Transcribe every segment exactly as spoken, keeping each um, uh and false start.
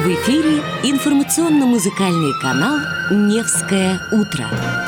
В эфире информационно-музыкальный канал «Невское утро».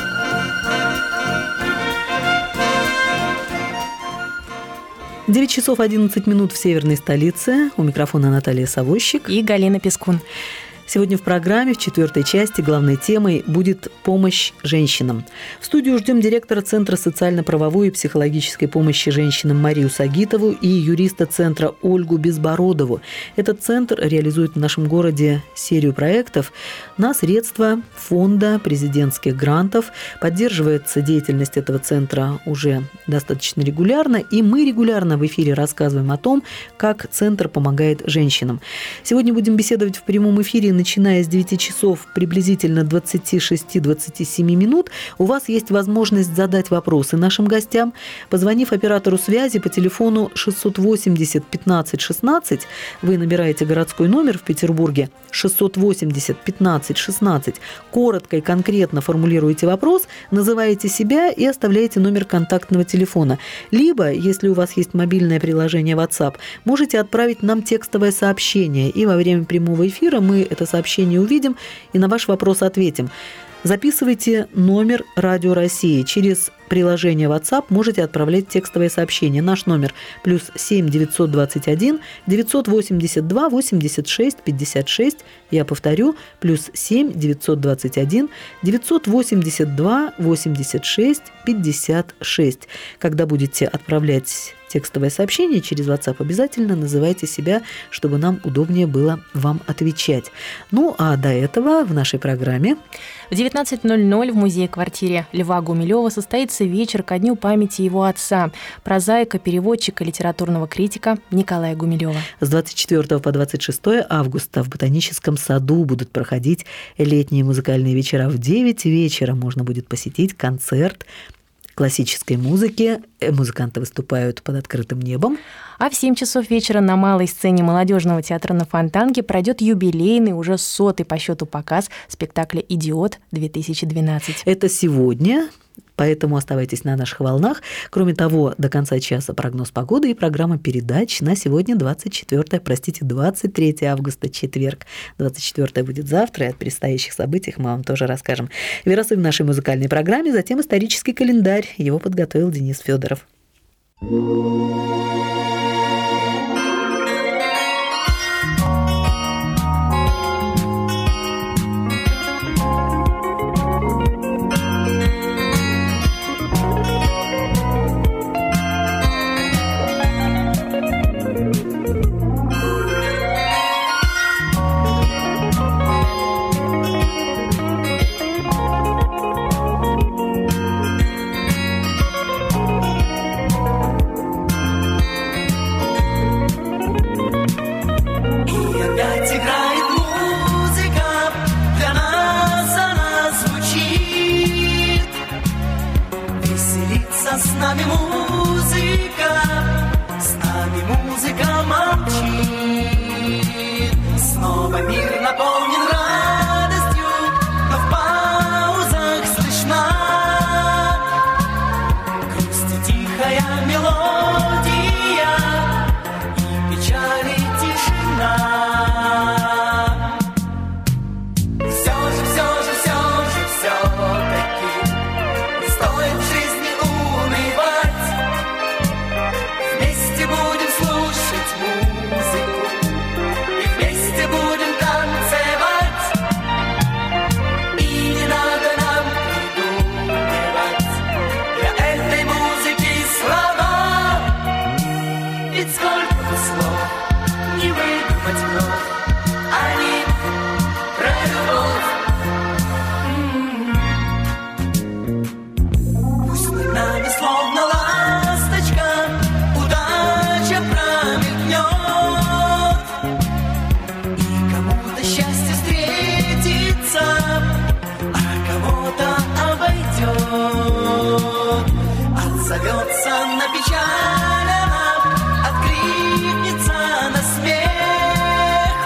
девять часов одиннадцать минут в северной столице. У микрофона Наталья Савощик и Галина Пескун. Сегодня в программе в четвертой части главной темой будет помощь женщинам. В студию ждем директора Центра социально-правовой и психологической помощи женщинам Марию Сагитову и юриста Центра Ольгу Безбородову. Этот центр реализует в нашем городе серию проектов на средства фонда президентских грантов. Поддерживается деятельность этого центра уже достаточно регулярно, и мы регулярно в эфире рассказываем о том, как центр помогает женщинам. Сегодня будем беседовать в прямом эфире, начиная с девяти часов приблизительно двадцати шести двадцати семи минут. У вас есть возможность задать вопросы нашим гостям, позвонив оператору связи по телефону шестьсот восемьдесят пятнадцать шестнадцать. Вы набираете городской номер в Петербурге шестьсот восемьдесят пятнадцать шестнадцать. Коротко и конкретно формулируете вопрос, называете себя и оставляете номер контактного телефона. Либо, если у вас есть мобильное приложение WhatsApp, можете отправить нам текстовое сообщение, и во время прямого эфира мы это сообщение увидим и на ваш вопрос ответим. Записывайте номер Радио России. Через приложение WhatsApp можете отправлять текстовое сообщение. Наш номер плюс семь девятьсот двадцать один девятьсот восемьдесят два восемьдесят шесть пятьдесят шесть. Я повторю, плюс семь девятьсот двадцать один девятьсот восемьдесят два восемьдесят шесть пятьдесят шесть. Когда будете отправлять текстовое сообщение через WhatsApp, обязательно называйте себя, чтобы нам удобнее было вам отвечать. Ну, а до этого в нашей программе в девятнадцать ноль ноль в музее-квартире Льва Гумилева состоится вечер ко дню памяти его отца, прозаика, переводчика, литературного критика Николая Гумилева. С двадцать четвёртого по двадцать шестое августа в Ботаническом саду будут проходить летние музыкальные вечера. В девять вечера можно будет посетить концерт классической музыки. Музыканты выступают под открытым небом. А в семь часов вечера на малой сцене молодежного театра на Фонтанке пройдет юбилейный, уже сотый по счету показ спектакля «Идиот-две тысячи двенадцать». Это сегодня, поэтому оставайтесь на наших волнах. Кроме того, до конца часа прогноз погоды и программа передач на сегодня двадцать четвёртое, простите, двадцать третьего августа, четверг. двадцать четвёртое будет завтра, и о предстоящих событиях мы вам тоже расскажем. Веросы в нашей музыкальной программе, затем исторический календарь. Его подготовил Денис Федоров. Отзовется на печаль, откликнется на смех.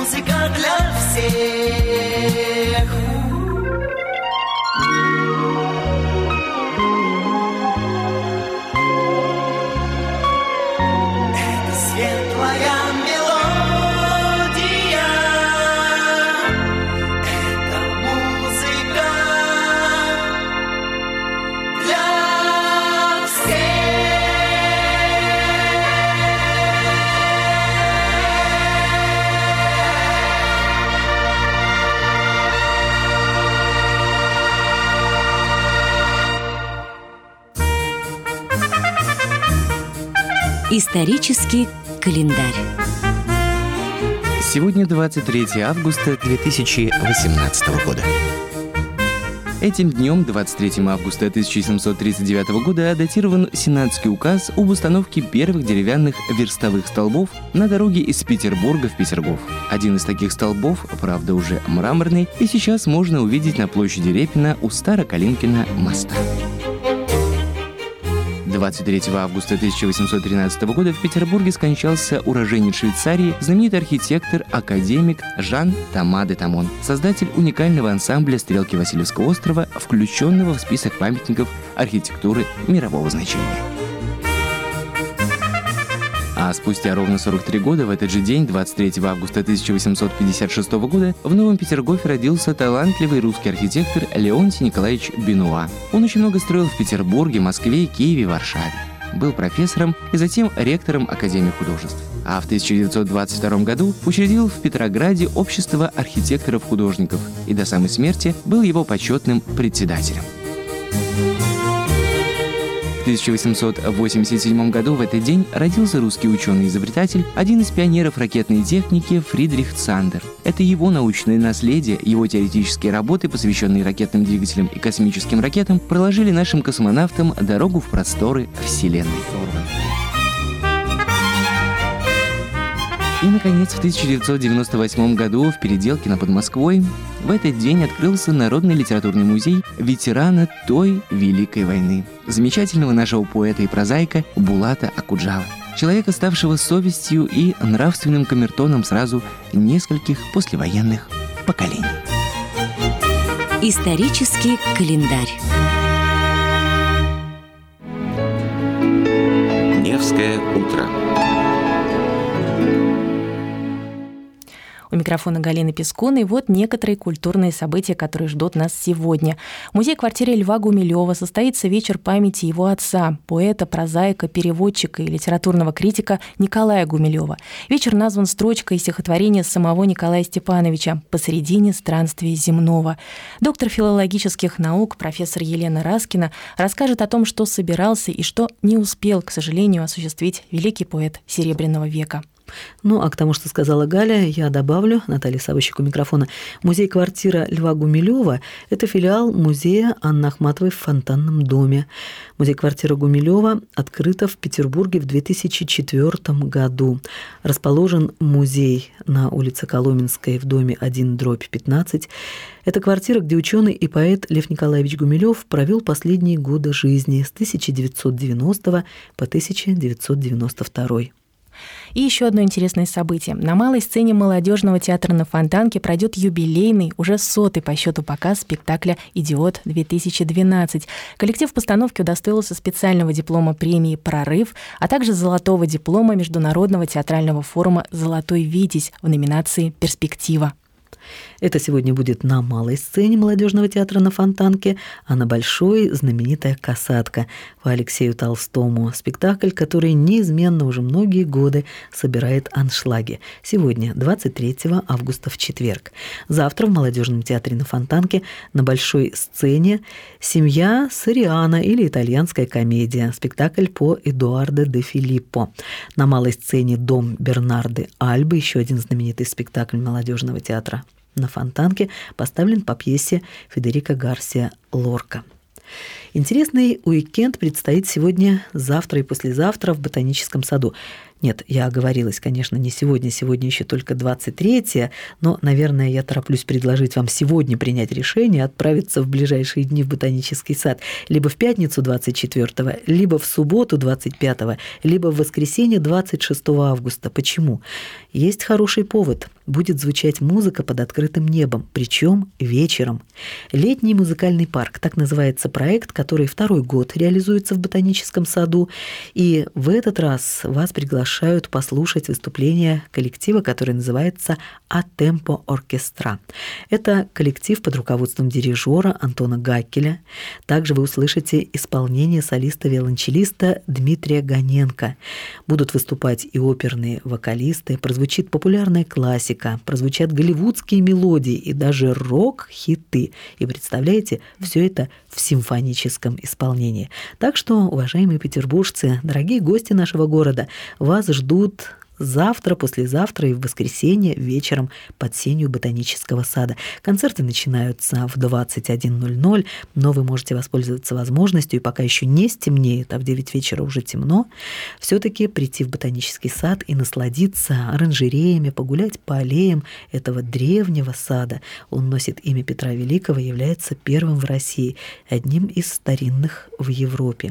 музыка для всех. Это светлая мелодия, это музыка для всех. Исторический календарь. Сегодня двадцать третьего августа две тысячи восемнадцатого года. Этим днем, двадцать третьего августа тысяча семьсот тридцать девятого года, датирован Сенатский указ об установке первых деревянных верстовых столбов на дороге из Петербурга в Петергоф. Один из таких столбов, правда уже мраморный, и сейчас можно увидеть на площади Репина у Старокалинкина моста. двадцать третьего августа тысяча восемьсот тринадцатого года в Петербурге скончался уроженец Швейцарии, знаменитый архитектор, академик Жан Тома де Тамон, создатель уникального ансамбля «Стрелки Васильевского острова», включенного в список памятников архитектуры мирового значения. А спустя ровно сорок три года, в этот же день, двадцать третьего августа тысяча восемьсот пятьдесят шестого года, в Новом Петергофе родился талантливый русский архитектор Леонтий Николаевич Бенуа. Он очень много строил в Петербурге, Москве, Киеве, Варшаве. Был профессором и затем ректором Академии художеств. А в тысяча девятьсот двадцать втором году учредил в Петрограде Общество архитекторов-художников и до самой смерти был его почетным председателем. В тысяча восемьсот восемьдесят седьмом году в этот день родился русский ученый-изобретатель, один из пионеров ракетной техники Фридрих Цандер. Это его научное наследие, его теоретические работы, посвященные ракетным двигателям и космическим ракетам, проложили нашим космонавтам дорогу в просторы Вселенной. И, наконец, в тысяча девятьсот девяносто восьмом году в Переделкино под Москвой в этот день открылся Народный литературный музей ветерана той Великой войны, замечательного нашего поэта и прозаика Булата Акуджавы, человека, ставшего совестью и нравственным камертоном сразу нескольких послевоенных поколений. Исторический календарь. Невское утро. У микрофона Галина Пискун, и вот некоторые культурные события, которые ждут нас сегодня. В музее-квартире Льва Гумилева состоится вечер памяти его отца, поэта, прозаика, переводчика и литературного критика Николая Гумилева. Вечер назван строчкой из стихотворения самого Николая Степановича «Посредине странствия земного». Доктор филологических наук, профессор Елена Раскина, расскажет о том, что собирался и что не успел, к сожалению, осуществить великий поэт Серебряного века. Ну, а к тому, что сказала Галя, я добавлю, Наталья Савощик у микрофона, музей-квартира Льва Гумилева – это филиал музея Анны Ахматовой в Фонтанном доме. Музей-квартира Гумилева открыта в Петербурге в две тысячи четвёртом году. Расположен музей на улице Коломенской в доме один дробь пятнадцать. Это квартира, где ученый и поэт Лев Николаевич Гумилев провел последние годы жизни с тысяча девятьсот девяностого по тысяча девятьсот девяносто второй. И еще одно интересное событие. На малой сцене молодежного театра на Фонтанке пройдет юбилейный, уже сотый по счету показ спектакля «Идиот-две тысячи двенадцать». Коллектив постановки удостоился специального диплома премии «Прорыв», а также золотого диплома Международного театрального форума «Золотой Витязь» в номинации «Перспектива». Это сегодня будет на малой сцене молодежного театра на Фонтанке, а на большой знаменитая «Касатка» по Алексею Толстому. Спектакль, который неизменно уже многие годы собирает аншлаги. Сегодня, двадцать третьего августа, в четверг. Завтра в молодежном театре на Фонтанке на большой сцене «Семья Сориана» или итальянская комедия. Спектакль по Эдуардо де Филиппо. На малой сцене «Дом Бернарды Альбы», еще один знаменитый спектакль молодежного театра на Фонтанке, поставлен по пьесе Федерико Гарсиа Лорка. Интересный уикенд предстоит сегодня, завтра и послезавтра в Ботаническом саду. Нет, я оговорилась, конечно, не сегодня, сегодня еще только двадцать третье, но, наверное, я тороплюсь предложить вам сегодня принять решение отправиться в ближайшие дни в ботанический сад либо в пятницу двадцать четвёртого, либо в субботу двадцать пятого, либо в воскресенье двадцать шестого августа. Почему? Есть хороший повод. Будет звучать музыка под открытым небом, причем вечером. Летний музыкальный парк, так называется проект, который второй год реализуется в ботаническом саду. И в этот раз вас приглашают послушать выступление коллектива, который называется «А темпо оркестра». Это коллектив под руководством дирижера Антона Гаккеля. Также вы услышите исполнение солиста-виолончелиста Дмитрия Гоненко. Будут выступать и оперные вокалисты, прозвучит популярная классика, прозвучат голливудские мелодии и даже рок-хиты. И представляете, все это в симфоническом исполнении. Так что, уважаемые петербуржцы, дорогие гости нашего города, вас ждут завтра, послезавтра и в воскресенье вечером под сенью ботанического сада. Концерты начинаются в двадцать один ноль ноль, но вы можете воспользоваться возможностью, и пока еще не стемнеет, а в девять вечера уже темно, все-таки прийти в ботанический сад и насладиться оранжереями, погулять по аллеям этого древнего сада. Он носит имя Петра Великого и является первым в России, одним из старинных в Европе.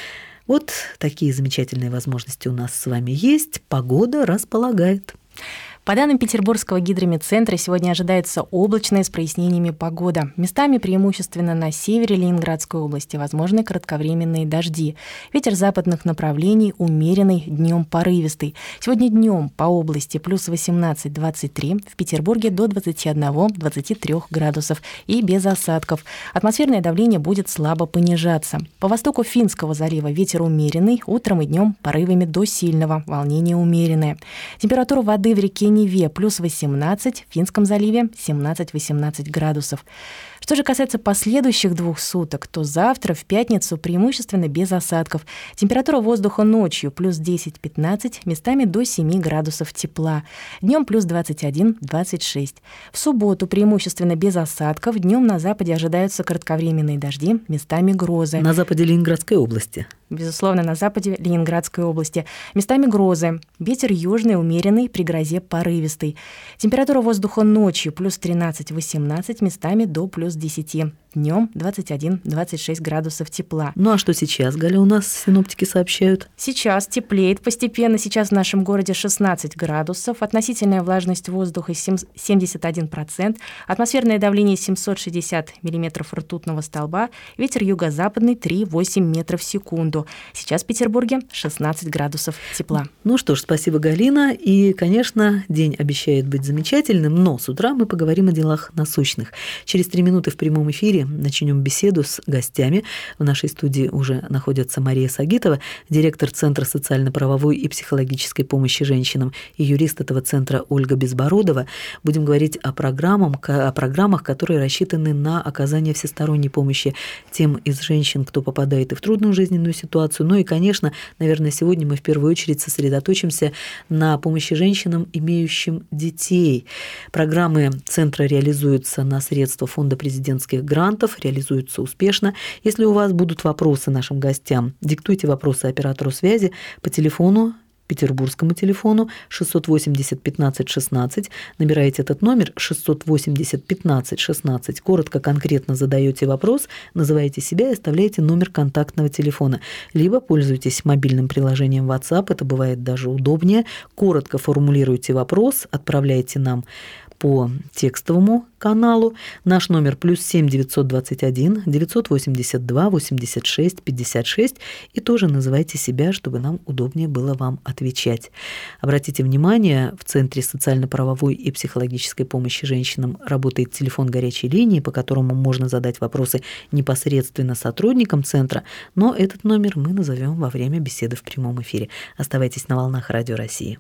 Вот такие замечательные возможности у нас с вами есть. Погода располагает. По данным Петербургского гидрометцентра, сегодня ожидается облачная с прояснениями погода. Местами преимущественно на севере Ленинградской области возможны кратковременные дожди. Ветер западных направлений умеренный, днем порывистый. Сегодня днем по области плюс восемнадцать - двадцать три, в Петербурге до двадцати одного - двадцати трёх градусов и без осадков. Атмосферное давление будет слабо понижаться. По востоку Финского залива ветер умеренный, утром и днем порывами до сильного, волнение умеренное. Температура воды в реке Неве плюс восемнадцать, в Финском заливе семнадцать - восемнадцать градусов. Что же касается последующих двух суток, то завтра, в пятницу, преимущественно без осадков. Температура воздуха ночью плюс десять - пятнадцать, местами до семи градусов тепла. Днем плюс двадцать один - двадцать шесть. В субботу преимущественно без осадков. Днем на западе ожидаются кратковременные дожди, местами грозы. На западе Ленинградской области. Безусловно, на западе Ленинградской области. Местами грозы. Ветер южный, умеренный, при грозе порывистый. Температура воздуха ночью плюс тринадцать - восемнадцать, местами до плюс десяти. Днем двадцать один - двадцать шесть градусов тепла. Ну а что сейчас, Галя, у нас синоптики сообщают? Сейчас теплеет постепенно. Сейчас в нашем городе шестнадцать градусов. Относительная влажность воздуха семьдесят один процент. Атмосферное давление семьсот шестьдесят миллиметров ртутного столба. Ветер юго-западный три - восемь метров в секунду. Сейчас в Петербурге шестнадцать градусов тепла. Ну что ж, спасибо, Галина. И, конечно, день обещает быть замечательным, но с утра мы поговорим о делах насущных. Через три минуты в прямом эфире начнем беседу с гостями. В нашей студии уже находится Мария Сагитова, директор Центра социально-правовой и психологической помощи женщинам, и юрист этого центра Ольга Безбородова. Будем говорить о программах, о программах, которые рассчитаны на оказание всесторонней помощи тем из женщин, кто попадает и в трудную жизненную ситуацию. Ну и, конечно, наверное, сегодня мы в первую очередь сосредоточимся на помощи женщинам, имеющим детей. Программы Центра реализуются на средства Фонда президентских грантов, реализуются успешно. Если у вас будут вопросы нашим гостям, диктуйте вопросы оператору связи по телефону, петербургскому телефону шестьсот восемьдесят пятнадцать шестнадцать. Набираете этот номер шестьсот восемьдесят пятнадцать шестнадцать. Коротко, конкретно задаете вопрос, называете себя и оставляете номер контактного телефона. Либо пользуйтесь мобильным приложением WhatsApp, это бывает даже удобнее. Коротко формулируйте вопрос, отправляйте нам по текстовому каналу. Наш номер плюс семь девятьсот двадцать один девятьсот восемьдесят два восемьдесят шесть пятьдесят шесть. И тоже называйте себя, чтобы нам удобнее было вам отвечать. Обратите внимание, в Центре социально-правовой и психологической помощи женщинам работает телефон горячей линии, по которому можно задать вопросы непосредственно сотрудникам Центра, но этот номер мы назовем во время беседы в прямом эфире. Оставайтесь на волнах Радио России.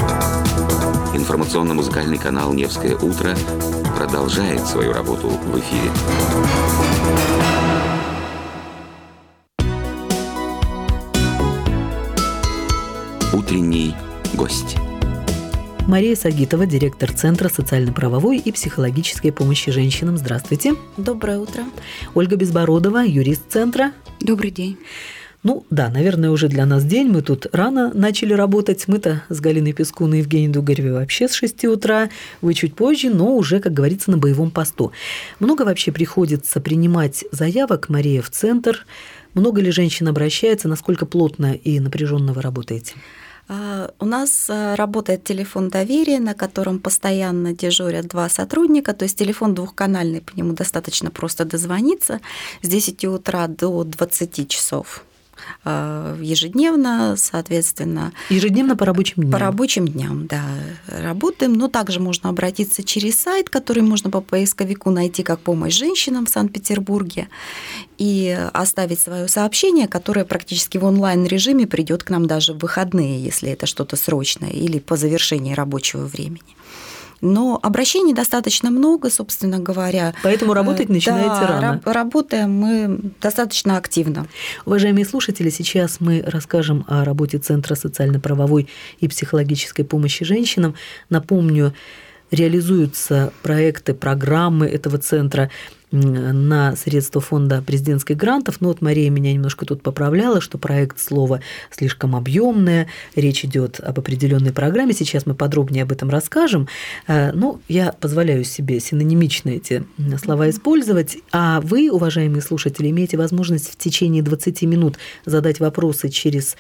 Информационно-музыкальный канал «Невское утро» продолжает свою работу в эфире. Утренний гость. Мария Сагитова, директор Центра социально-правовой и психологической помощи женщинам. Здравствуйте. Доброе утро. Ольга Безбородова, юрист Центра. Добрый день. Ну да, наверное, уже для нас день. Мы тут рано начали работать. Мы-то с Галиной Пискун и Евгенией Дугаревой вообще с шести утра. Вы чуть позже, но уже, как говорится, на боевом посту. Много вообще приходится принимать заявок, Мария, в центр? Много ли женщин обращается? Насколько плотно и напряженно вы работаете? У нас работает телефон доверия, на котором постоянно дежурят два сотрудника, то есть телефон двухканальный, по нему достаточно просто дозвониться с десяти утра до двадцати часов ежедневно, соответственно. Ежедневно по рабочим дням? По рабочим дням, да, работаем. Но также можно обратиться через сайт, который можно по поисковику найти как «Помощь женщинам» в Санкт-Петербурге, и оставить свое сообщение, которое практически в онлайн-режиме придет к нам даже в выходные, если это что-то срочное, или по завершении рабочего времени. Но обращений достаточно много, собственно говоря. Поэтому работать начинаете да, рано. Работаем мы достаточно активно. Уважаемые слушатели, сейчас мы расскажем о работе Центра социально-правовой и психологической помощи женщинам. Напомню, реализуются проекты, программы этого центра на средства фонда президентских грантов. Но вот Мария меня немножко тут поправляла, что проект слово слишком объемное, речь идет об определенной программе. Сейчас мы подробнее об этом расскажем. Но я позволяю себе синонимично эти слова использовать. А вы, уважаемые слушатели, имеете возможность в течение двадцати минут задать вопросы через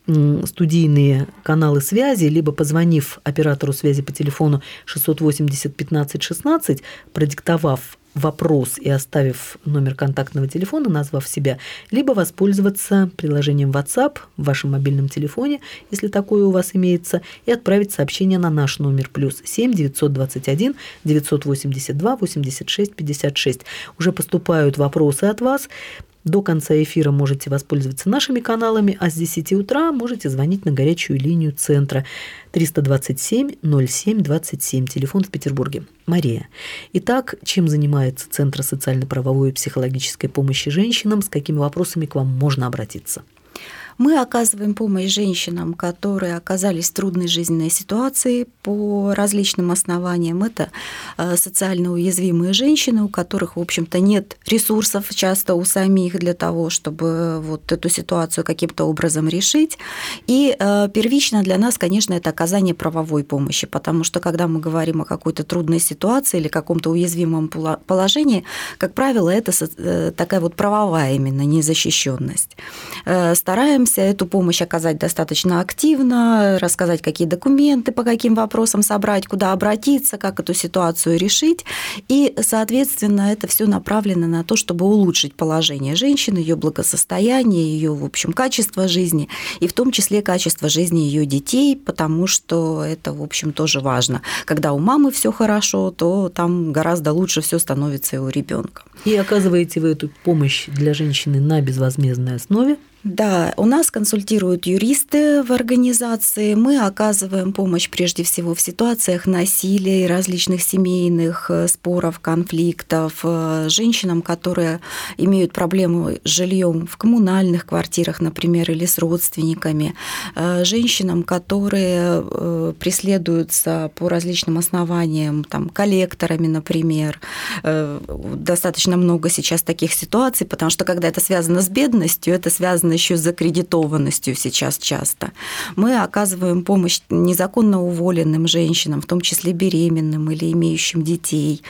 студийные каналы связи, либо позвонив оператору связи по телефону шестьсот восемьдесят пятнадцать шестнадцать, продиктовав вопрос и оставив номер контактного телефона, назвав себя, либо воспользоваться приложением WhatsApp в вашем мобильном телефоне, если такое у вас имеется, и отправить сообщение на наш номер плюс семь девятьсот двадцать один девятьсот восемьдесят два восемьдесят шесть пятьдесят шесть. Уже поступают вопросы от вас. До конца эфира можете воспользоваться нашими каналами, а с десяти утра можете звонить на горячую линию центра триста двадцать семь ноль семь двадцать семь, телефон в Петербурге. Мария. Итак, чем занимается Центр социально-правовой и психологической помощи женщинам, с какими вопросами к вам можно обратиться? Мы оказываем помощь женщинам, которые оказались в трудной жизненной ситуации по различным основаниям. Это социально уязвимые женщины, у которых, в общем-то, нет ресурсов часто у самих для того, чтобы вот эту ситуацию каким-то образом решить. И первично для нас, конечно, это оказание правовой помощи, потому что когда мы говорим о какой-то трудной ситуации или каком-то уязвимом положении, как правило, это такая вот правовая именно незащищенность. Стараемся эту помощь оказать достаточно активно, рассказать, какие документы, по каким вопросам собрать, куда обратиться, как эту ситуацию решить. И, соответственно, это все направлено на то, чтобы улучшить положение женщины, ее благосостояние, ее, в общем, качество жизни, и в том числе качество жизни ее детей, потому что это, в общем, тоже важно. Когда у мамы все хорошо, то там гораздо лучше все становится и у ребенка. И оказываете вы эту помощь для женщины на безвозмездной основе? Да, у нас консультируют юристы в организации. Мы оказываем помощь прежде всего в ситуациях насилия и различных семейных споров, конфликтов, женщинам, которые имеют проблемы с жильем в коммунальных квартирах, например, или с родственниками, женщинам, которые преследуются по различным основаниям, там, коллекторами, например. Достаточно много сейчас таких ситуаций, потому что когда это связано с бедностью, это связано еще с закредитованностью сейчас часто. Мы оказываем помощь незаконно уволенным женщинам, в том числе беременным или имеющим детей,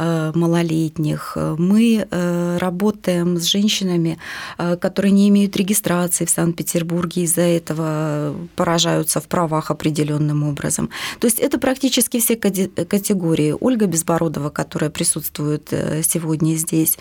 малолетних. Мы работаем с женщинами, которые не имеют регистрации в Санкт-Петербурге, из-за этого поражаются в правах определенным образом. То есть это практически все категории. Ольга Безбородова, которая присутствует сегодня здесь,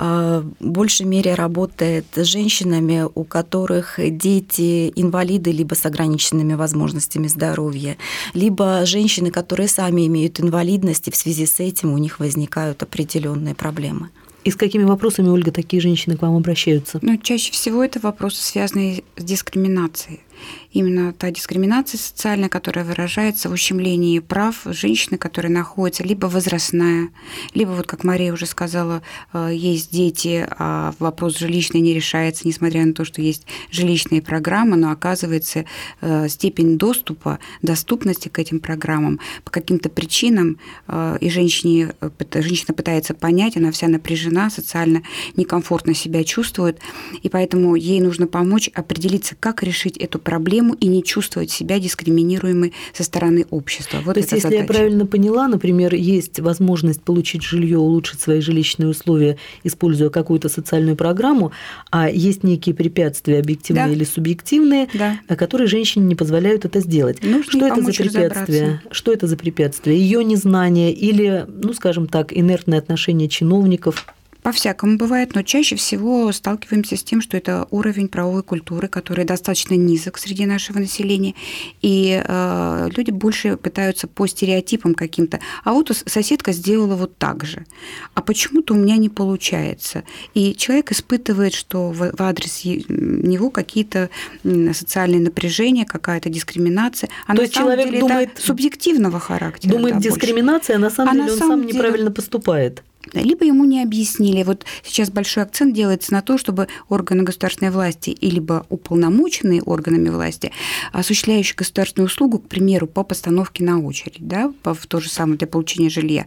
в большей мере работает с женщинами, у которых дети инвалиды либо с ограниченными возможностями здоровья, либо женщины, которые сами имеют инвалидность, и в связи с этим у них возникают определенные проблемы. И с какими вопросами, Ольга, такие женщины к вам обращаются? Ну, чаще всего это вопросы, связанные с дискриминацией. именно та дискриминация социальная, которая выражается в ущемлении прав женщины, которая находится либо возрастная, либо, вот как Мария уже сказала, есть дети, а вопрос жилищный не решается, несмотря на то, что есть жилищные программы, но оказывается степень доступа, доступности к этим программам по каким-то причинам, и женщине, женщина пытается понять, она вся напряжена, социально некомфортно себя чувствует, и поэтому ей нужно помочь определиться, как решить эту проблему и не чувствовать себя дискриминируемой со стороны общества. Вот то есть, если задача. Я правильно поняла, например, есть возможность получить жилье, улучшить свои жилищные условия, используя какую-то социальную программу, а есть некие препятствия, объективные да. или субъективные, да. которые женщине не позволяют это сделать. Нужно что это за препятствия? Что это за препятствия? Ее незнание или, ну, скажем так, инертное отношение чиновников? По-всякому бывает, но чаще всего сталкиваемся с тем, что это уровень правовой культуры, который достаточно низок среди нашего населения, и э, люди больше пытаются по стереотипам каким-то. А вот соседка сделала вот так же, а почему-то у меня не получается. И человек испытывает, что в, в адрес него какие-то социальные напряжения, какая-то дискриминация. А То на есть самом человек деле думает, это субъективного характера. Думает, да, дискриминация, больше. а на самом а деле на он самом сам деле... неправильно поступает. Либо ему не объяснили. Вот сейчас большой акцент делается на то, чтобы органы государственной власти и либо уполномоченные органами власти, осуществляющие государственную услугу, к примеру, по постановке на очередь, да, в то же самое для получения жилья,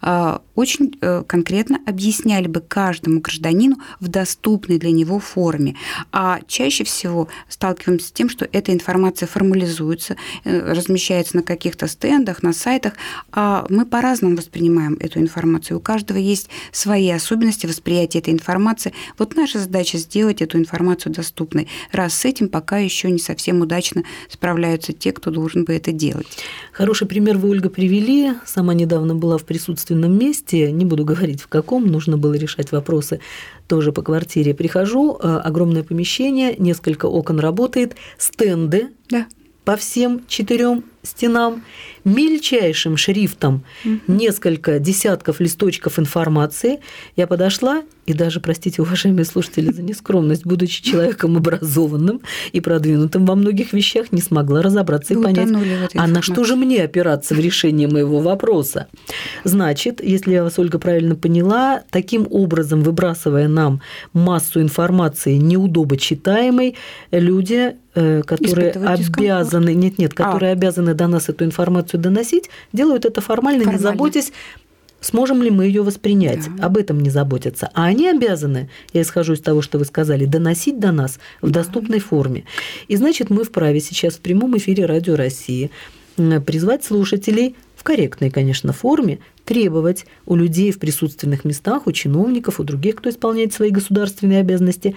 очень конкретно объясняли бы каждому гражданину в доступной для него форме. А чаще всего сталкиваемся с тем, что эта информация формализуется, размещается на каких-то стендах, на сайтах, а мы по-разному воспринимаем эту информацию. У каждого есть свои особенности восприятия этой информации. Вот наша задача сделать эту информацию доступной. Раз с этим пока еще не совсем удачно справляются те, кто должен бы это делать. Хороший пример вы, Ольга, привели. Сама недавно была в присутственном месте, не буду говорить в каком, нужно было решать вопросы тоже по квартире. Прихожу, огромное помещение, несколько окон работает, стенды да. по всем четырем стенам, мельчайшим шрифтом угу. несколько десятков листочков информации. Я подошла и даже, простите, уважаемые слушатели, за нескромность, будучи человеком образованным и продвинутым во многих вещах, не смогла разобраться и понять, а на что же мне опираться в решении моего вопроса. Значит, если я вас, Ольга, правильно поняла, таким образом, выбрасывая нам массу информации неудобочитаемой, люди, которые обязаны, нет, нет, которые а. обязаны до нас эту информацию доносить, делают это формально, формально. не заботясь, сможем ли мы ее воспринять, да. об этом не заботятся. А они обязаны, я исхожу из того, что вы сказали, доносить до нас в да. доступной форме. И значит, мы вправе сейчас в прямом эфире Радио России призвать слушателей в корректной, конечно, форме требовать у людей в присутственных местах, у чиновников, у других, кто исполняет свои государственные обязанности,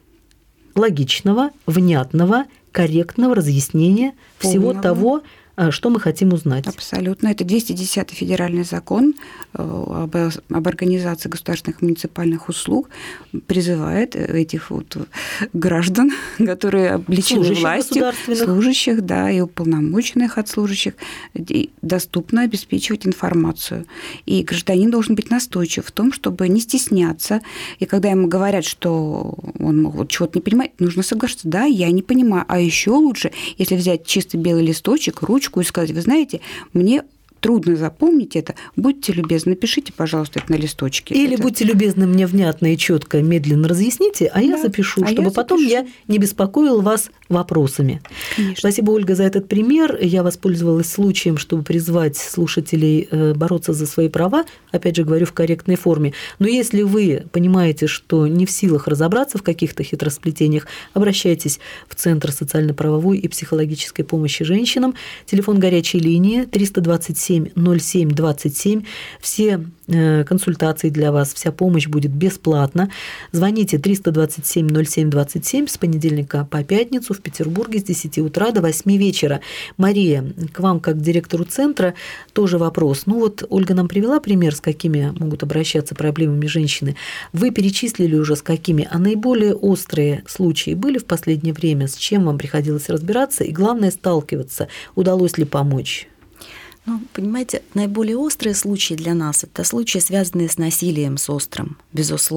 логичного, внятного, корректного разъяснения Полного. всего того, что мы хотим узнать. Абсолютно. Это двести десятый федеральный закон об, об организации государственных муниципальных услуг призывает этих вот граждан, которые облечены властью, служащих, да, и уполномоченных от служащих, доступно обеспечивать информацию. И гражданин должен быть настойчив в том, чтобы не стесняться. И когда ему говорят, что он вот чего-то не понимает, нужно соглашаться. Да, я не понимаю. А еще лучше, если взять чистый белый листочек, ручку, и сказать, вы знаете, мне трудно запомнить это, будьте любезны, напишите, пожалуйста, это на листочке. Или это... будьте любезны, мне внятно и четко, медленно разъясните, а да, я запишу, а чтобы я потом запишу. я не беспокоил вас вопросами. Конечно. Спасибо, Ольга, за этот пример. Я воспользовалась случаем, чтобы призвать слушателей бороться за свои права, опять же говорю, в корректной форме. Но если вы понимаете, что не в силах разобраться в каких-то хитросплетениях, обращайтесь в Центр социально-правовой и психологической помощи женщинам. Телефон горячей линии триста двадцать семь ноль семь двадцать семь. Все консультации для вас, вся помощь будет бесплатна. Звоните триста двадцать семь ноль семь двадцать семь с понедельника по пятницу в Петербурге с десяти утра до восьми вечера. Мария, к вам как к директору центра тоже вопрос. Ну вот Ольга нам привела пример, с какими могут обращаться проблемами женщины. Вы перечислили уже с какими, а наиболее острые случаи были в последнее время? С чем вам приходилось разбираться? И главное, сталкиваться. Удалось ли помочь? Ну, понимаете, наиболее острые случаи для нас – это случаи, связанные с насилием, с острым, безусловно.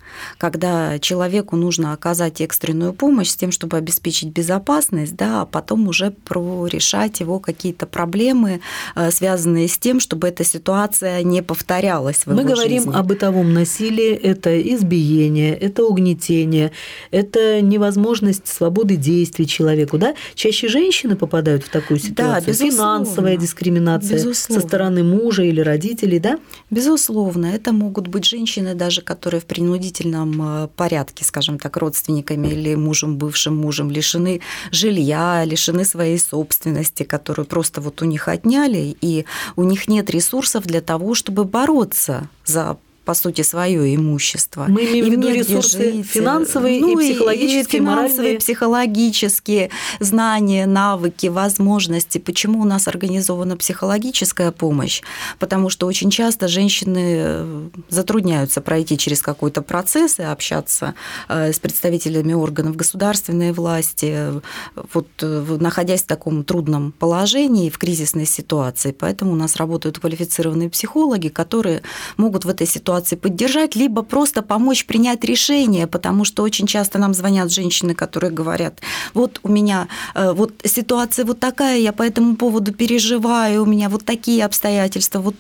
когда человеку нужно оказать экстренную помощь с тем, чтобы обеспечить безопасность, да, а потом уже прорешать его какие-то проблемы, связанные с тем, чтобы эта ситуация не повторялась в его Мы говорим жизни. о бытовом насилии, это избиение, это угнетение, это невозможность свободы действий человеку, да? Чаще женщины попадают в такую ситуацию, Да, безусловно. Финансовая дискриминация Безусловно. со стороны мужа или родителей, да? Безусловно, это могут быть женщины, даже которые в принудительном порядке, скажем так, родственниками или мужем, бывшим мужем, лишены жилья, лишены своей собственности, которую просто вот у них отняли, и у них нет ресурсов для того, чтобы бороться за, по сути, свое имущество. Мы имеем в виду негде ресурсы жить. финансовые Ну, и психологические, и финансовые, моральные. психологические знания, навыки, возможности. Почему у нас организована психологическая помощь? Потому что очень часто женщины затрудняются пройти через какой-то процесс и общаться с представителями органов государственной власти, вот, находясь в таком трудном положении, в кризисной ситуации. Поэтому у нас работают квалифицированные психологи, которые могут в этой ситуации поддержать, либо просто помочь принять решение, потому что очень часто нам звонят женщины, которые говорят: вот у меня вот ситуация вот такая, я по этому поводу переживаю, у меня вот такие обстоятельства, вот,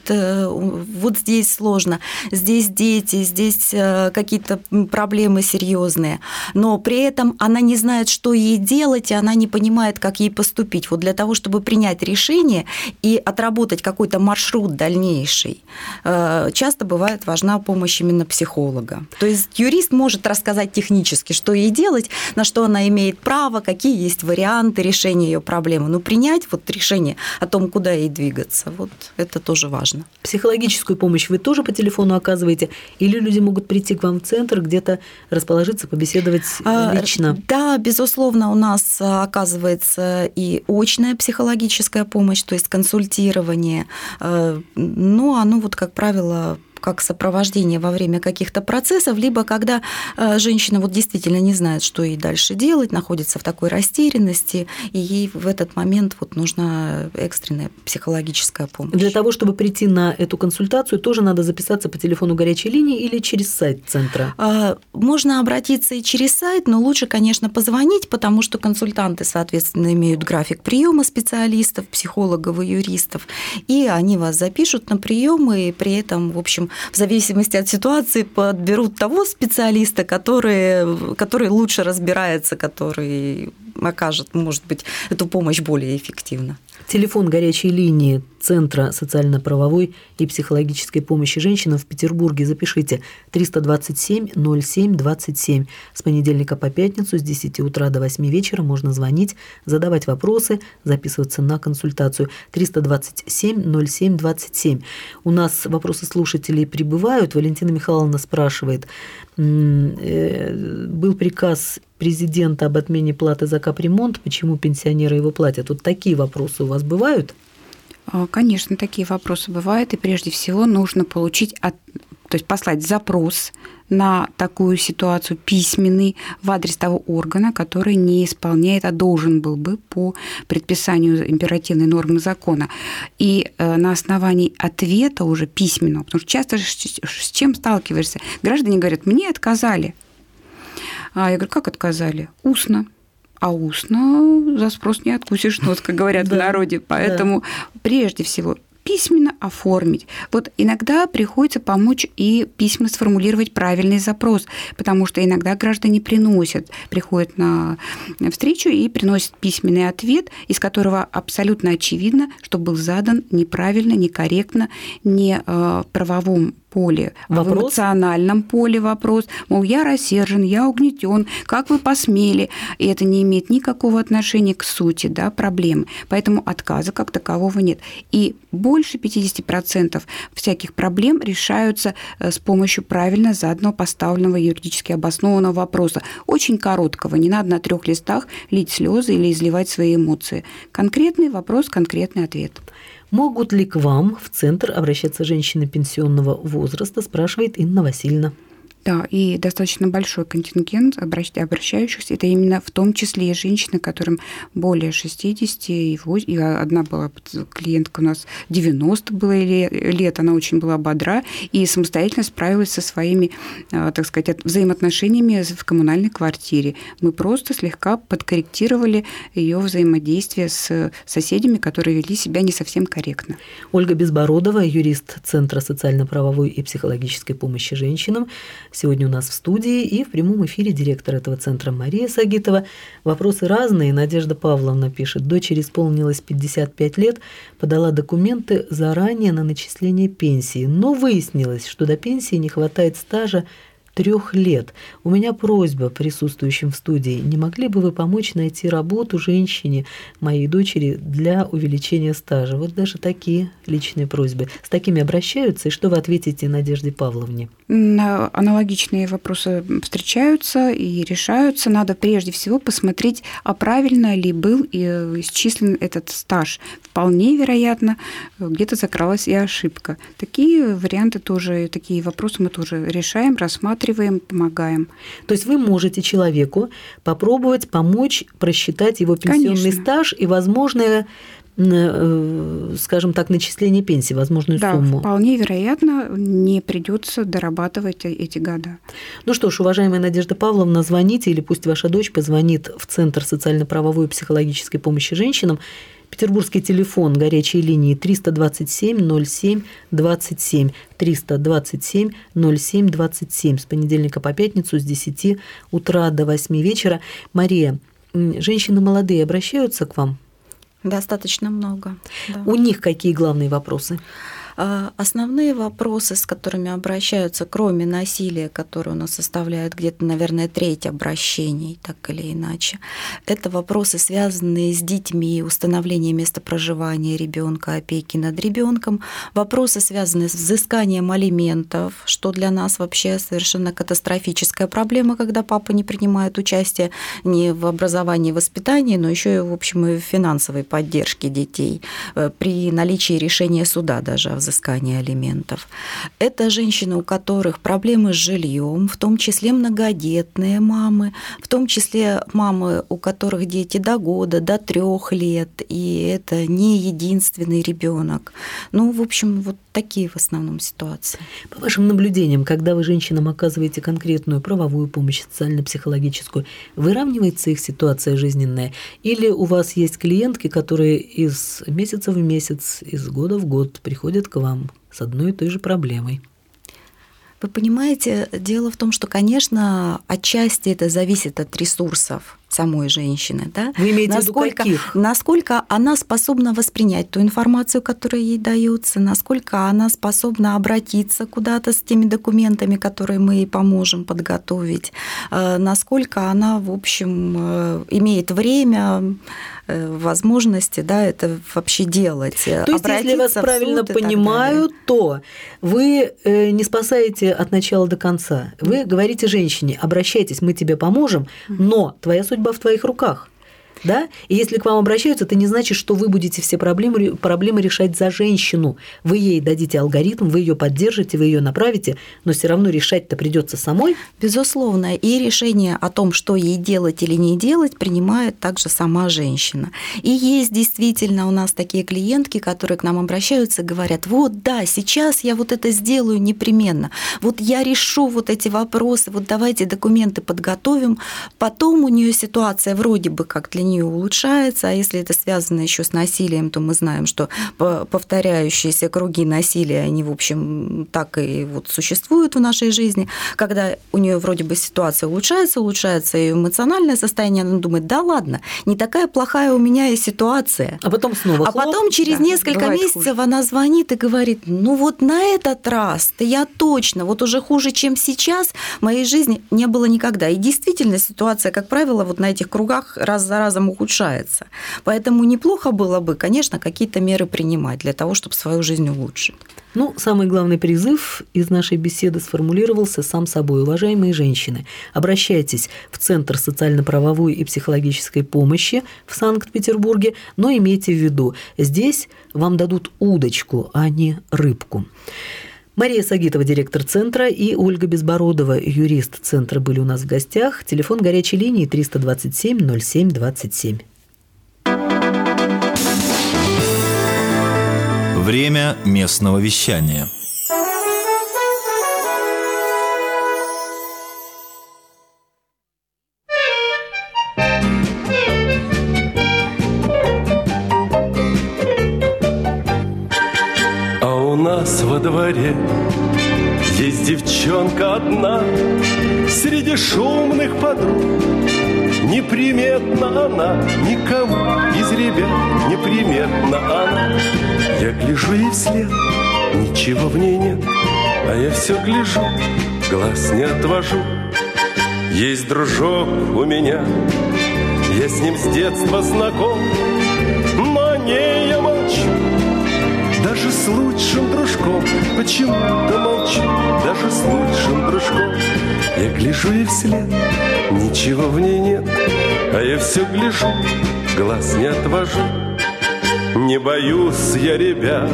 вот здесь сложно, здесь дети, здесь какие-то проблемы серьезные, но при этом она не знает, что ей делать, и она не понимает, как ей поступить. Вот для того, чтобы принять решение и отработать какой-то маршрут дальнейший, часто бывает важна помощь именно психолога. То есть юрист может рассказать технически, что ей делать, на что она имеет право, какие есть варианты решения ее проблемы. Но принять вот решение о том, куда ей двигаться, вот это тоже важно. Психологическую помощь вы тоже по телефону оказываете? Или люди могут прийти к вам в центр, где-то расположиться, побеседовать лично? Да, безусловно, у нас оказывается и очная психологическая помощь, то есть консультирование. Но оно, вот, как правило, как сопровождение во время каких-то процессов, либо когда женщина вот действительно не знает, что ей дальше делать, находится в такой растерянности, и ей в этот момент вот нужна экстренная психологическая помощь. Для того, чтобы прийти на эту консультацию, тоже надо записаться по телефону горячей линии или через сайт центра? Можно обратиться и через сайт, но лучше, конечно, позвонить, потому что консультанты, соответственно, имеют график приема специалистов, психологов и юристов, и они вас запишут на прием, и при этом, в общем, в зависимости от ситуации подберут того специалиста, который, который лучше разбирается, который окажет, может быть, эту помощь более эффективно. Телефон горячей линии Центра социально-правовой и психологической помощи женщинам в Петербурге запишите: триста двадцать семь ноль семь двадцать семь. С понедельника по пятницу с десяти утра до восьми вечера можно звонить, задавать вопросы, записываться на консультацию. триста двадцать семь ноль семь двадцать семь. У нас вопросы слушателей прибывают. Валентина Михайловна спрашивает: был приказ президента об отмене платы за капремонт, почему пенсионеры его платят? Вот такие вопросы у вас бывают? Конечно, такие вопросы бывают, и прежде всего нужно получить, от, то есть послать запрос на такую ситуацию письменный в адрес того органа, который не исполняет, а должен был бы по предписанию императивной нормы закона. И на основании ответа уже письменного, потому что часто с чем сталкиваешься? Граждане говорят: мне отказали. А я говорю: как отказали? Устно. А устно за спрос не откусишь нос, как говорят в народе. Поэтому прежде всего письменно оформить. Вот иногда приходится помочь и письменно сформулировать правильный запрос, потому что иногда граждане приносят, приходят на встречу и приносят письменный ответ, из которого абсолютно очевидно, что был задан неправильно, некорректно, не в правовом поле, вопрос? В эмоциональном поле вопрос, мол, я рассержен, я угнетен, как вы посмели, и это не имеет никакого отношения к сути, да, проблемы, поэтому отказа как такового нет. И больше пятьдесят процентов всяких проблем решаются с помощью правильно заданного, поставленного, юридически обоснованного вопроса, очень короткого, не надо на трех листах лить слезы или изливать свои эмоции. Конкретный вопрос, конкретный ответ. Могут ли к вам в центр обращаться женщины пенсионного возраста, спрашивает Инна Васильевна. Да, и достаточно большой контингент обращающихся. Это именно в том числе и женщины, которым более шестидесяти, и одна была клиентка у нас девяносто было лет, она очень была бодра и самостоятельно справилась со своими, так сказать, взаимоотношениями в коммунальной квартире. Мы просто слегка подкорректировали ее взаимодействие с соседями, которые вели себя не совсем корректно. Ольга Безбородова, юрист Центра социально-правовой и психологической помощи женщинам, сегодня у нас в студии, и в прямом эфире директор этого центра Мария Сагитова. Вопросы разные. Надежда Павловна пишет: дочери исполнилось пятьдесят пять лет, подала документы заранее на начисление пенсии, но выяснилось, что до пенсии не хватает стажа трех лет. У меня просьба присутствующим в студии: не могли бы вы помочь найти работу женщине, моей дочери, для увеличения стажа? Вот даже такие личные просьбы. С такими обращаются, и что вы ответите Надежде Павловне? Аналогичные вопросы встречаются и решаются. Надо прежде всего посмотреть, а правильно ли был исчислен этот стаж. Вполне вероятно, где-то закралась и ошибка. Такие варианты тоже, такие вопросы мы тоже решаем, рассматриваем, помогаем. То есть вы можете человеку попробовать помочь просчитать его пенсионный Конечно. Стаж и возможное, скажем так, начисление пенсии, возможную да, сумму. Да, вполне вероятно, не придется дорабатывать эти года. Ну что ж, уважаемая Надежда Павловна, звоните, или пусть ваша дочь позвонит в Центр социально-правовой и психологической помощи женщинам. Петербургский телефон горячей линии триста двадцать семь ноль семь двадцать семь, триста двадцать семь ноль семь двадцать семь, с понедельника по пятницу с десяти утра до восьми вечера. Мария, женщины молодые обращаются к вам? Достаточно много. Да. У них какие главные вопросы? Основные вопросы, с которыми обращаются, кроме насилия, которое у нас составляет где-то, наверное, треть обращений, так или иначе, это вопросы, связанные с детьми, установлением места проживания ребенка, опеки над ребенком, вопросы, связанные с взысканием алиментов, что для нас вообще совершенно катастрофическая проблема, когда папа не принимает участие не в образовании и воспитании, но еще и, в общем, и в финансовой поддержке детей при наличии решения суда даже о взыскания алиментов. Это женщины, у которых проблемы с жильем, в том числе многодетные мамы, в том числе мамы, у которых дети до года, до трех лет, и это не единственный ребенок. Ну, в общем, вот такие в основном ситуации. По вашим наблюдениям, когда вы женщинам оказываете конкретную правовую помощь, социально-психологическую, выравнивается их ситуация жизненная? Или у вас есть клиентки, которые из месяца в месяц, из года в год приходят к вам с одной и той же проблемой? Вы понимаете, дело в том, что, конечно, отчасти это зависит от ресурсов самой женщины, да? Вы имеете насколько, в виду каких? Насколько она способна воспринять ту информацию, которая ей дается, насколько она способна обратиться куда-то с теми документами, которые мы ей поможем подготовить, насколько она, в общем, имеет время, возможности, да, это вообще делать. То есть, если я вас правильно понимаю, то вы не спасаете от начала до конца. Вы говорите женщине: обращайтесь, мы тебе поможем, но твоя судьба в твоих руках. Да? И если к вам обращаются, это не значит, что вы будете все проблемы, проблемы решать за женщину. Вы ей дадите алгоритм, вы ее поддержите, вы ее направите, но все равно решать-то придется самой. Безусловно. И решение о том, что ей делать или не делать, принимает также сама женщина. И есть действительно у нас такие клиентки, которые к нам обращаются и говорят: вот да, сейчас я вот это сделаю непременно, вот я решу вот эти вопросы, вот давайте документы подготовим. Потом у нее ситуация вроде бы как для нее улучшается, а если это связано еще с насилием, то мы знаем, что повторяющиеся круги насилия, они, в общем, так и вот существуют в нашей жизни. Когда у нее вроде бы ситуация улучшается, улучшается ее эмоциональное состояние, она думает: да ладно, не такая плохая у меня и ситуация. А потом снова. А хлоп, потом через да, несколько месяцев хуже. Она звонит и говорит: ну вот на этот раз-то я точно, вот уже хуже, чем сейчас, в моей жизни не было никогда. И действительно ситуация, как правило, вот на этих кругах раз за разом ухудшается. Поэтому неплохо было бы, конечно, какие-то меры принимать для того, чтобы свою жизнь улучшить. Ну, самый главный призыв из нашей беседы сформулировался сам собой. Уважаемые женщины, обращайтесь в Центр социально-правовой и психологической помощи в Санкт-Петербурге, но имейте в виду, здесь вам дадут удочку, а не рыбку. Мария Сагитова, директор центра, и Ольга Безбородова, юрист центра, были у нас в гостях. Телефон горячей линии триста двадцать семь ноль семь двадцать семь. Время местного вещания. А у нас во дворе есть девчонка одна, среди шумных подруг. Неприметна она, никому из ребят неприметна она. Я гляжу ей вслед, ничего в ней нет, а я все гляжу, глаз не отвожу. Есть дружок у меня, я с ним с детства знаком, но о ней я молчу, даже с лучшим дружком. Почему-то молчу, даже с лучшим дружком. Я гляжу ей вслед, ничего в ней нет, а я все гляжу, глаз не отвожу. Не боюсь я, ребята,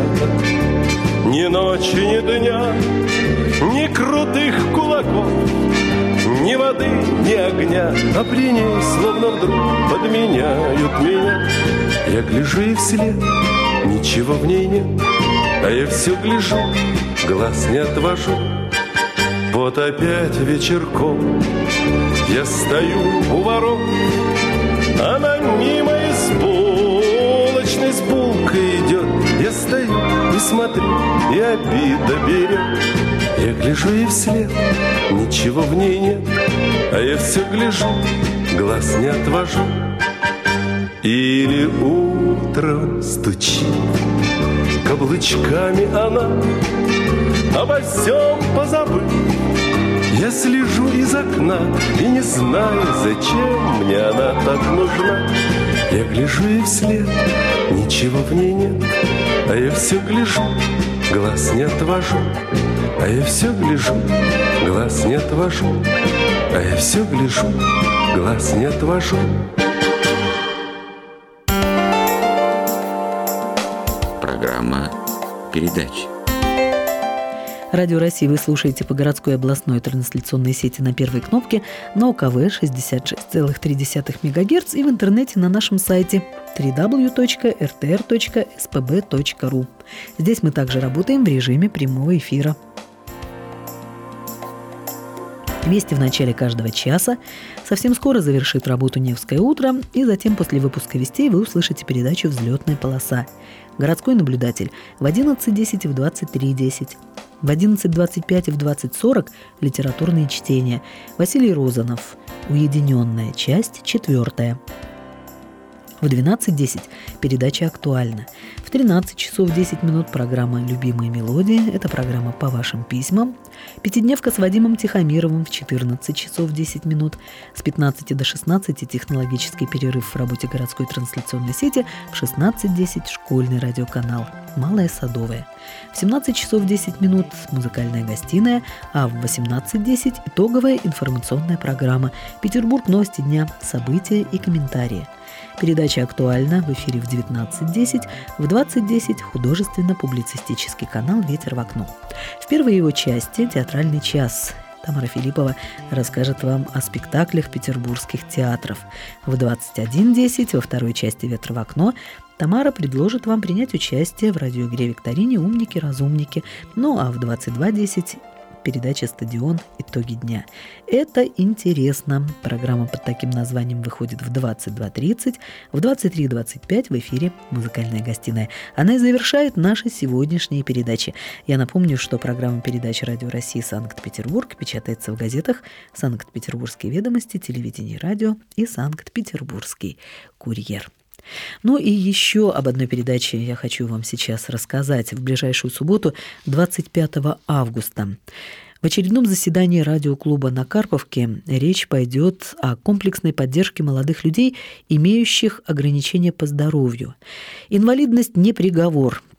ни ночи, ни дня, ни крутых кулаков, ни воды, ни огня, а при ней словно вдруг подменяют меня. Я гляжу ей вслед, ничего в ней нет, а я все гляжу, глаз не отвожу. Вот опять вечерком я стою у ворот, она мимо из булочной с булкой идет. Я стою и смотрю, и обида берет. Я гляжу ей вслед, ничего в ней нет, а я все гляжу, глаз не отвожу. Или утром стучит каблучками она, обо всем позабыв. Я слежу из окна и не знаю, зачем мне она так нужна. Я гляжу ей вслед, ничего в ней нет, а я все гляжу, глаз не отвожу. А я все гляжу, глаз не отвожу. А я все гляжу, глаз не отвожу. Программа передач. Радио России вы слушаете по городской областной трансляционной сети на первой кнопке на УКВ шестьдесят шесть целых три десятых мегагерц и в интернете на нашем сайте дабл ю дабл ю дабл ю точка эр тэ эр точка эс пэ бэ точка ру. Здесь мы также работаем в режиме прямого эфира. Вести в начале каждого часа. Совсем скоро завершит работу «Невское утро», и затем после выпуска вестей вы услышите передачу «Взлетная полоса». Городской наблюдатель в одиннадцать десять и в двадцать три десять. В одиннадцать двадцать пять и в двадцать сорок литературные чтения. Василий Розанов. Уединенная. Часть четвертая. В двенадцать десять передача «Актуально». В тринадцать часов десять минут программа «Любимые мелодии». Это программа «По вашим письмам». Пятидневка с Вадимом Тихомировым в четырнадцать часов десять минут. С пятнадцати до шестнадцати технологический перерыв в работе городской трансляционной сети. В шестнадцать десять школьный радиоканал «Малая Садовая». В семнадцать часов десять минут музыкальная гостиная, а в восемнадцать десять итоговая информационная программа «Петербург. Новости дня. События и комментарии». Передача «Актуально» в эфире в девятнадцать десять, в двадцать десять художественно-публицистический канал «Ветер в окно». В первой его части «Театральный час». Тамара Филиппова расскажет вам о спектаклях петербургских театров. В двадцать один десять во второй части «Ветра в окно» Тамара предложит вам принять участие в радиоигре-викторине «Умники-разумники». Ну а в двадцать два десять передача «Стадион. Итоги дня». Это интересно. Программа под таким названием выходит в двадцать два тридцать, в двадцать три двадцать пять в эфире «Музыкальная гостиная». Она и завершает наши сегодняшние передачи. Я напомню, что программа передач «Радио России Санкт-Петербург» печатается в газетах «Санкт-Петербургские ведомости», «Телевидение и радио» и «Санкт-Петербургский курьер». Ну и еще об одной передаче я хочу вам сейчас рассказать. В ближайшую субботу, двадцать пятого августа, в очередном заседании радиоклуба на Карповке речь пойдет о комплексной поддержке молодых людей, имеющих ограничения по здоровью. Инвалидность не приговор.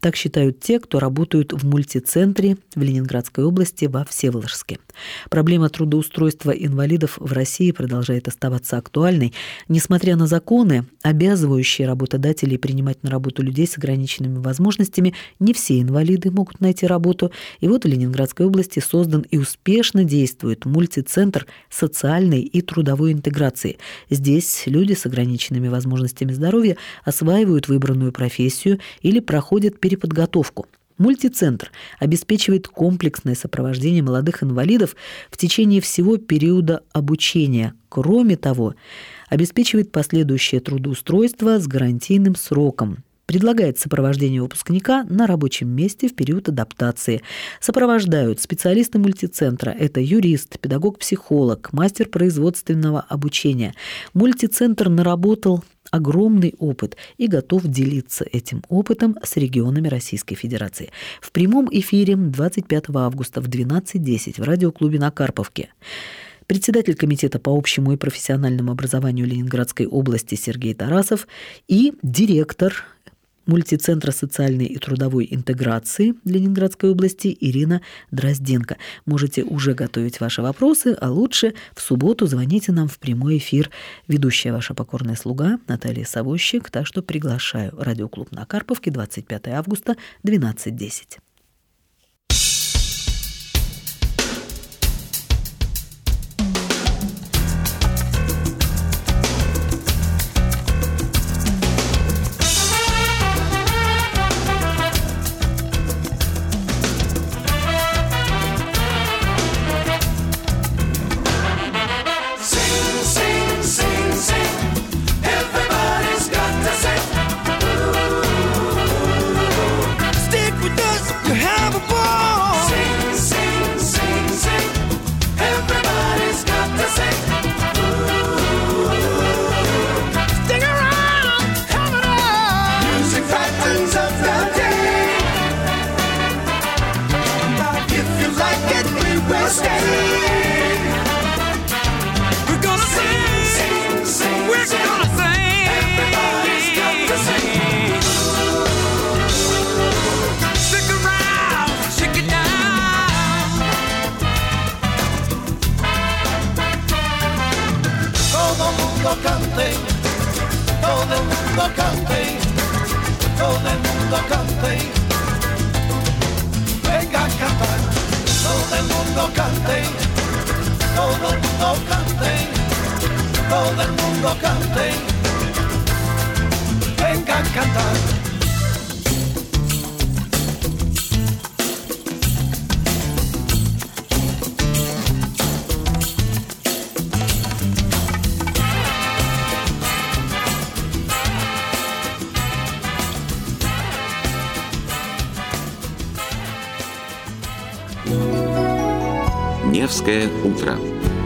Так считают те, кто работают в мультицентре в Ленинградской области во Всеволожске. Проблема трудоустройства инвалидов в России продолжает оставаться актуальной, несмотря на законы, обязывающие работодателей принимать на работу людей с ограниченными возможностями. Не все инвалиды могут найти работу. И вот в Ленинградской области создан и успешно действует мультицентр социальной и трудовой интеграции. Здесь люди с ограниченными возможностями здоровья осваивают выбранную профессию или проходят переподготовку. Мультицентр обеспечивает комплексное сопровождение молодых инвалидов в течение всего периода обучения. Кроме того, обеспечивает последующее трудоустройство с гарантийным сроком. Предлагает сопровождение выпускника на рабочем месте в период адаптации. Сопровождают специалисты мультицентра. Это юрист, педагог-психолог, мастер производственного обучения. Мультицентр наработал огромный опыт и готов делиться этим опытом с регионами Российской Федерации. В прямом эфире двадцать пятого августа в двенадцать десять в радиоклубе на Карповке председатель комитета по общему и профессиональному образованию Ленинградской области Сергей Тарасов и директор мультицентра социальной и трудовой интеграции Ленинградской области Ирина Дрозденко. Можете уже готовить ваши вопросы, а лучше в субботу звоните нам в прямой эфир. Ведущая ваша покорная слуга Наталья Савощик, так что приглашаю. Радиоклуб на Карповке, двадцать пятого августа, двенадцать десять. Невское утро.